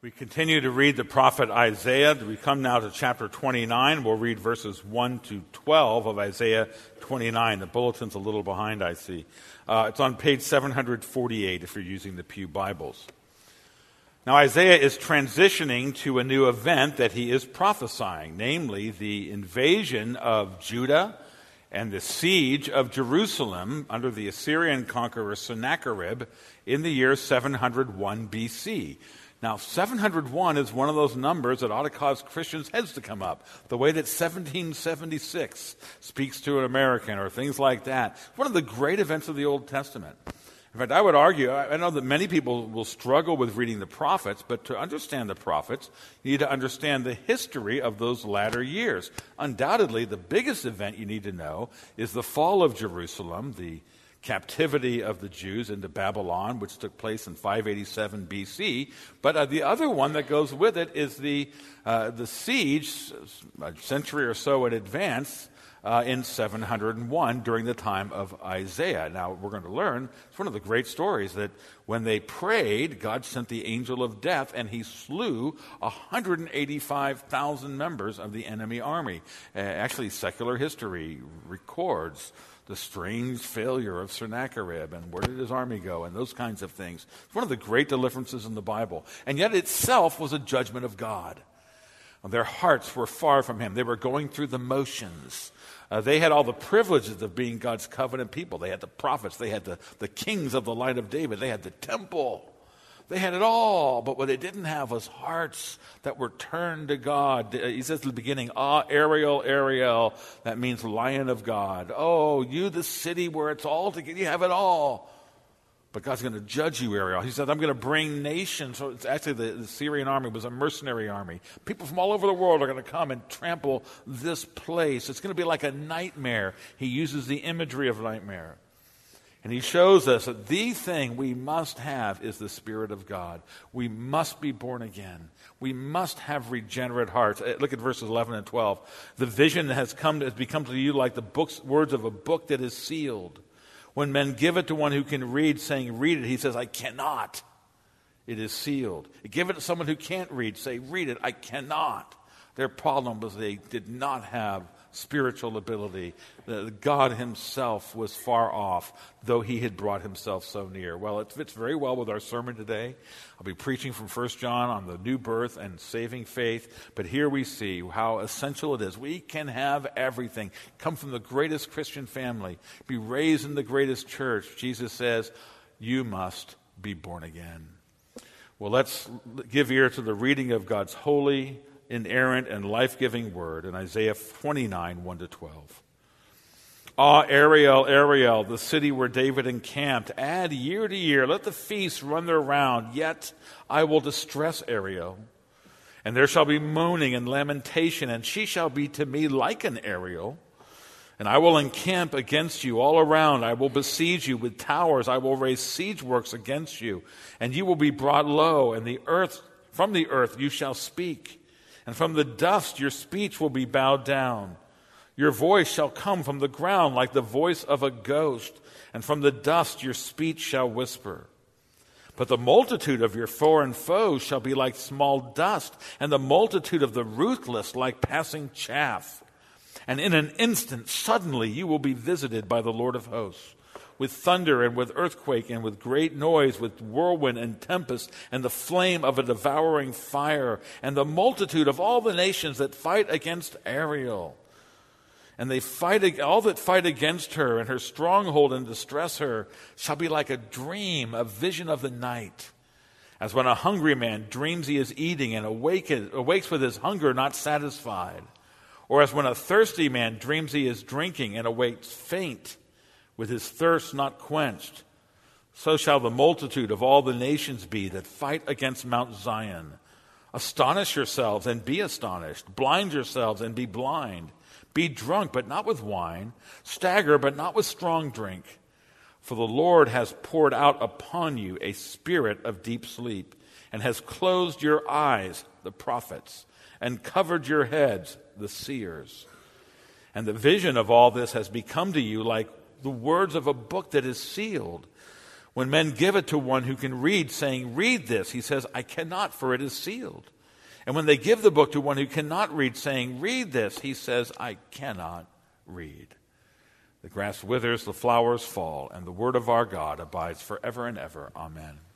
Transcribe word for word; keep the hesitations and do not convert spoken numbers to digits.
We continue to read the prophet Isaiah. We come now to chapter twenty-nine. We'll read verses one to twelve of Isaiah twenty-nine. The bulletin's a little behind, I see. Uh, it's on page seven forty-eight if you're using the Pew Bibles. Now, Isaiah is transitioning to a new event that he is prophesying, namely the invasion of Judah and the siege of Jerusalem under the Assyrian conqueror Sennacherib in the year seven hundred one B C. Now, seven hundred one is one of those numbers that ought to cause Christians' heads to come up, the way that seventeen seventy-six speaks to an American or things like that. One of the great events of the Old Testament. In fact, I would argue, I know that many people will struggle with reading the prophets, but to understand the prophets, you need to understand the history of those latter years. Undoubtedly, the biggest event you need to know is the fall of Jerusalem, the captivity of the Jews into Babylon, which took place in five eighty-seven B C. But uh, the other one that goes with it is the uh, the siege, a century or so in advance, uh, in seven hundred one during the time of Isaiah. Now, we're going to learn, it's one of the great stories that when they prayed, God sent the angel of death, and he slew one hundred eighty-five thousand members of the enemy army. Uh, actually, secular history records the strange failure of Sennacherib, and where did his army go, and those kinds of things. It's one of the great deliverances in the Bible. And yet itself was a judgment of God. Their hearts were far from him. They were going through the motions. Uh, they had all the privileges of being God's covenant people. They had the prophets. They had the, the kings of the line of David. They had the temple. They had it all, but what they didn't have was hearts that were turned to God. He says at the beginning, Ah, Ariel, Ariel, that means Lion of God. Oh, you, the city where it's all together, you have it all. But God's going to judge you, Ariel. He said, I'm going to bring nations. So it's actually the, the Syrian army was a mercenary army. People from all over the world are going to come and trample this place. It's going to be like a nightmare. He uses the imagery of nightmare. And he shows us that the thing we must have is the Spirit of God. We must be born again. We must have regenerate hearts. Look at verses eleven and twelve. The vision has come has become to you like the books, words of a book that is sealed. When men give it to one who can read, saying, read it, he says, I cannot. It is sealed. Give it to someone who can't read, say, read it, I cannot. Their problem was they did not have spiritual ability. The, God himself was far off, though he had brought himself so near. Well, it fits very well with our sermon today. I'll be preaching from First John on the new birth and saving faith, but here we see how essential it is. We can have everything. Come from the greatest Christian family, be raised in the greatest church. Jesus says, you must be born again. Well, let's give ear to the reading of God's holy, inerrant and life-giving word in Isaiah twenty-nine, one to twelve. Ah, Ariel, Ariel, the city where David encamped, add year to year, let the feasts run their round, yet I will distress Ariel. And there shall be moaning and lamentation, and she shall be to me like an Ariel. And I will encamp against you all around. I will besiege you with towers. I will raise siege works against you, and you will be brought low, and the earth, from the earth you shall speak. And from the dust your speech will be bowed down. Your voice shall come from the ground like the voice of a ghost, and from the dust your speech shall whisper. But the multitude of your foreign foes shall be like small dust, and the multitude of the ruthless like passing chaff. And in an instant, suddenly you will be visited by the Lord of hosts, with thunder and with earthquake and with great noise, with whirlwind and tempest and the flame of a devouring fire, and the multitude of all the nations that fight against Ariel. And they fight, all that fight against her and her stronghold and distress her shall be like a dream, a vision of the night. As when a hungry man dreams he is eating and awakens, awakes with his hunger not satisfied. Or as when a thirsty man dreams he is drinking and awakes faint, with his thirst not quenched, so shall the multitude of all the nations be that fight against Mount Zion. Astonish yourselves and be astonished. Blind yourselves and be blind. Be drunk, but not with wine. Stagger, but not with strong drink. For the Lord has poured out upon you a spirit of deep sleep, and has closed your eyes, the prophets, and covered your heads, the seers. And the vision of all this has become to you like the words of a book that is sealed, When men give it to one who can read, saying, "Read this," he says, "I cannot, for it is sealed." And when they give the book to one who cannot read, saying, "Read this," he says, "I cannot read." The grass withers, the flowers fall, and the word of our God abides forever and ever. Amen.